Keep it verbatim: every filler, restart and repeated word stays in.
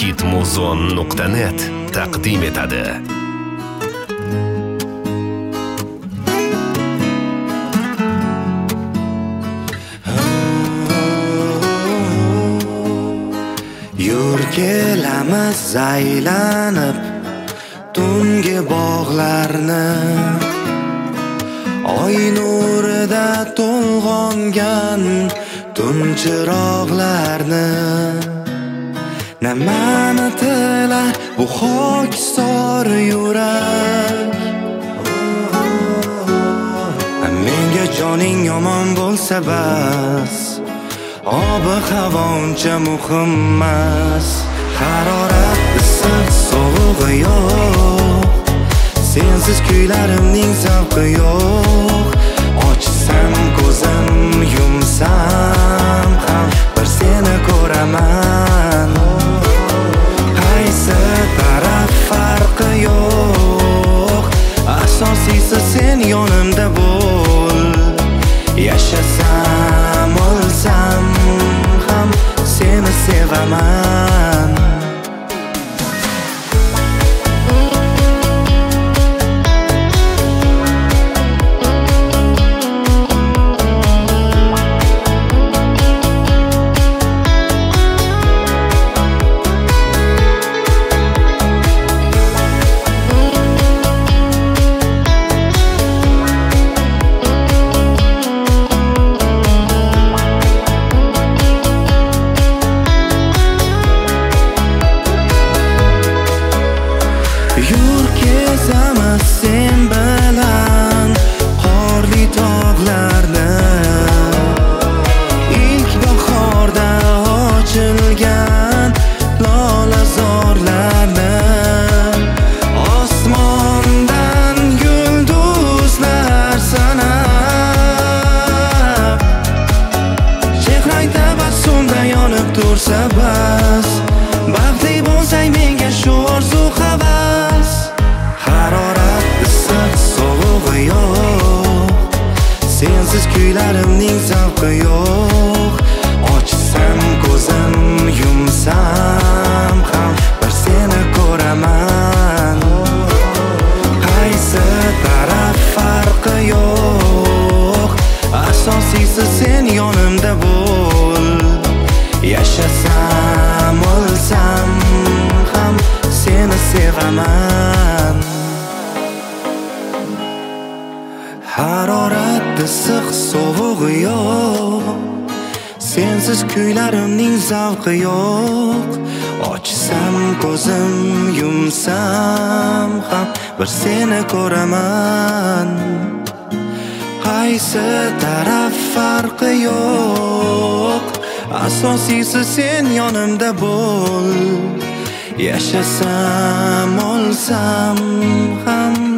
hit muzon nuqta net taqdim etadi. Yur kelamiz aylanib tungi bog'larni, oy nurida to'lg'ongan tun chiroqlarni. Nimani tilar bu xokisor yurak, menga joning yomon bo'lsa bas, obi havo uncha muhim emas. Harorat issiq sovug'i yo'q, sensiz kuylarimning zavqi yo'q. Ochsam ko'zim, yumsam ham bir seni ko'raman. Qaysi taraf farqi yo'q, asosiysi sen yonimda bo'l. Yashasam, o'lsam ham seni sevaman. Yur kezamiz sen bilan qorli tog'larni, ilk bahorda ochilgan lolazorlarni. Osmondan yulduzlar sanab, chehrang tabassumda yonib tursa bas. Baxtli bo'lsang menga shu orzu havas. Harorat issiq sovug'i yo'q, sensiz kuylarimning zavqi yo'q. Ochsam ko'zim, yumsam ham bir seni ko'raman. Qaysi taraf farqi yo'q, asosiysi sen yonimda bo'l. Yashasam, o'lsam ham seni sevaman. Harorat issiq sovug'i yo'q, sensiz kuylarimning zavqi yo'q. Ochsam ko'zim, yumsam ham bir seni ko'raman. Qaysi taraf farqi yo'q, asosiysi sen yonimda bo'l. Yashasam, o'lsam ham